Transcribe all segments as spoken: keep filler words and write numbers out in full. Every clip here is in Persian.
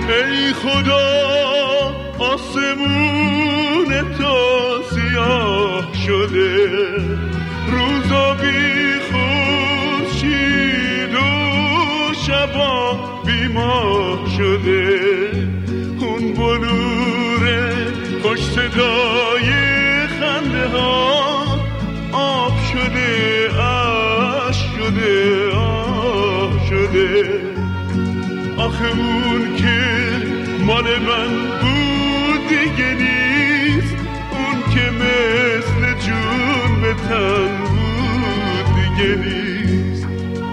ای خدا آسمون تا سیاه شده، روزا بی خورشید و شبا بی ماه شده. اون بلور خوش صدای خنده ها آب شده، عشق شده، آه شده. آخه اون که مال من بود دیگه نیست، اون که مثل جون به تن بود دیگه نیست.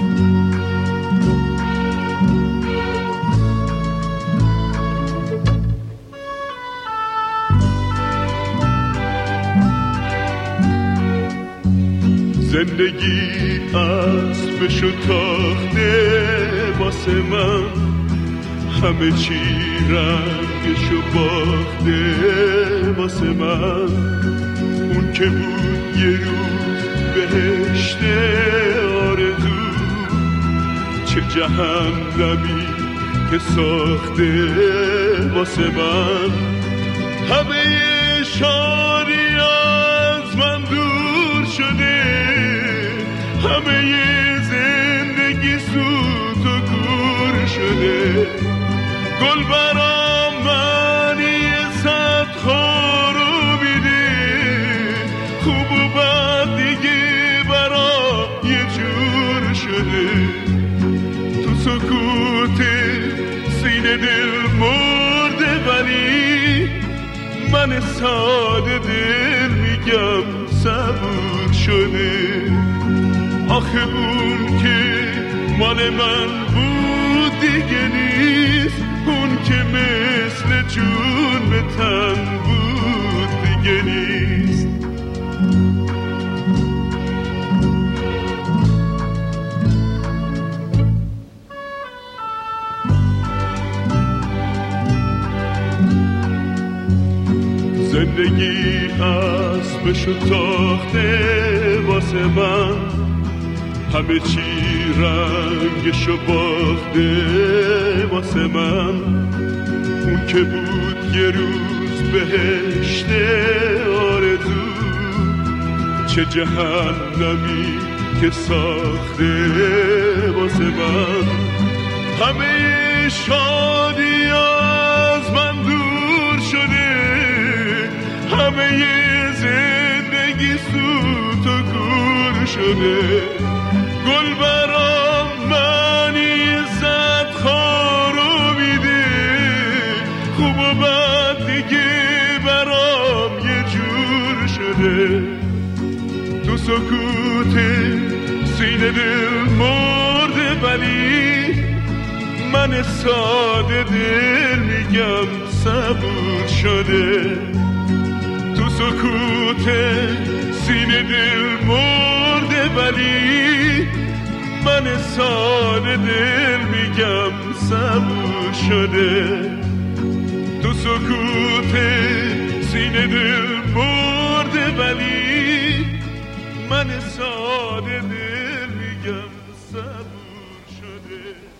زندگی اسبشو تاخته واسه من، همه چی رنگشو باخته واسه من. اون که بود یه روز بهشت آرزو، چه جهنمی که ساخته واسه من. همه شادی از من دور شده، همه زندگی سوت و گور شده. گل برام معنی صد خارو میده، خوب و بد دیگه برام یه جور شده. تو سکوت سینه دل مرده، ولی من ساده دل میگم صبور شده. آخه اون که مال من بود دیگه نیست، اون که مثل جون به تن بود دیگه نیست. زندگی اسبشو تاخته واسه من، همه چی رنگشو باخته واسه من. اون که بود یه روز بهشت آرزو، چه جهنمی که ساخته واسه من. همه شادی از من دور شده، همه زندگی سوت و گور شده. گل برام معنی صد خارو میده، خوب و بد دیگه برام یه جور شده. تو سکوت سینه دل مرده، ولی من ساده دل میگم صبور شده. تو سکوت سینه دل مرده، ولی من ساده دل میگم صبور شده. تو سکوت سینه دل مرده، ولی من ساده دل میگم صبور شده.